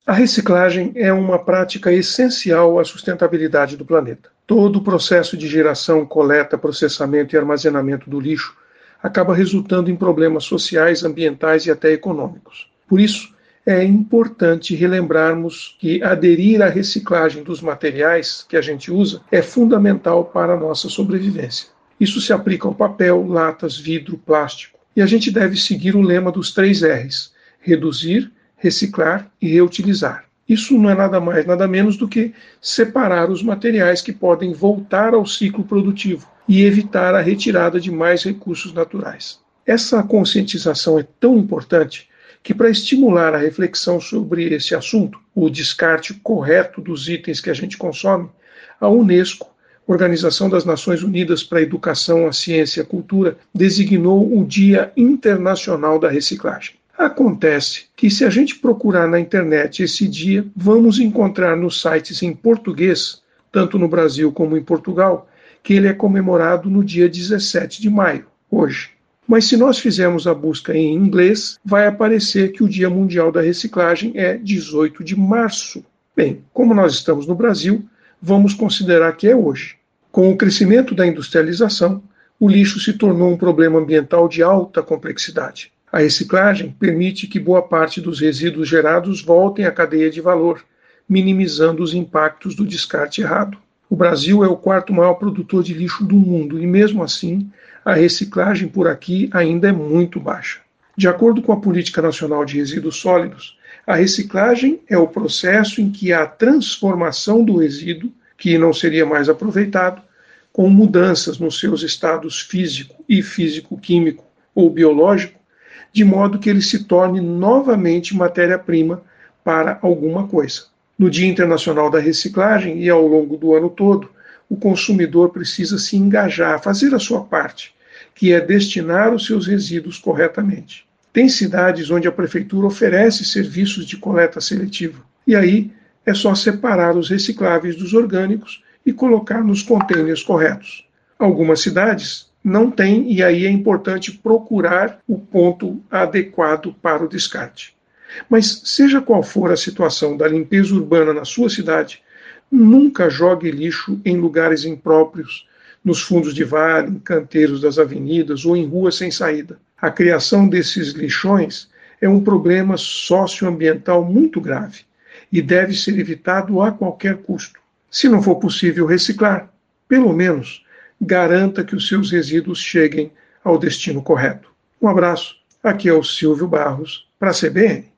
A reciclagem é uma prática essencial à sustentabilidade do planeta. Todo o processo de geração, coleta, processamento e armazenamento do lixo acaba resultando em problemas sociais, ambientais e até econômicos. Por isso, é importante relembrarmos que aderir à reciclagem dos materiais que a gente usa é fundamental para a nossa sobrevivência. Isso se aplica ao papel, latas, vidro, plástico. E a gente deve seguir o lema dos 3 R's: reduzir, reciclar e reutilizar. Isso não é nada mais, nada menos do que separar os materiais que podem voltar ao ciclo produtivo e evitar a retirada de mais recursos naturais. Essa conscientização é tão importante que, para estimular a reflexão sobre esse assunto, o descarte correto dos itens que a gente consome, a Unesco, Organização das Nações Unidas para a Educação, a Ciência e a Cultura, designou o Dia Internacional da Reciclagem. Acontece que, se a gente procurar na internet esse dia, vamos encontrar nos sites em português, tanto no Brasil como em Portugal, que ele é comemorado no dia 17 de maio, hoje. Mas se nós fizermos a busca em inglês, vai aparecer que o Dia Mundial da Reciclagem é 18 de março. Bem, como nós estamos no Brasil, vamos considerar que é hoje. Com o crescimento da industrialização, o lixo se tornou um problema ambiental de alta complexidade. A reciclagem permite que boa parte dos resíduos gerados voltem à cadeia de valor, minimizando os impactos do descarte errado. O Brasil é o 4º maior produtor de lixo do mundo e, mesmo assim, a reciclagem por aqui ainda é muito baixa. De acordo com a Política Nacional de Resíduos Sólidos, a reciclagem é o processo em que há transformação do resíduo, que não seria mais aproveitado, com mudanças nos seus estados físico e físico-químico ou biológico, de modo que ele se torne novamente matéria-prima para alguma coisa. No Dia Internacional da Reciclagem e ao longo do ano todo, o consumidor precisa se engajar, fazer a sua parte, que é destinar os seus resíduos corretamente. Tem cidades onde a prefeitura oferece serviços de coleta seletiva, e aí é só separar os recicláveis dos orgânicos e colocar nos contêineres corretos. Algumas cidades não têm, e aí é importante procurar o ponto adequado para o descarte. Mas seja qual for a situação da limpeza urbana na sua cidade, nunca jogue lixo em lugares impróprios, nos fundos de vale, em canteiros das avenidas ou em ruas sem saída. A criação desses lixões é um problema socioambiental muito grave e deve ser evitado a qualquer custo. Se não for possível reciclar, pelo menos garanta que os seus resíduos cheguem ao destino correto. Um abraço, aqui é o Silvio Barros, para a CBN.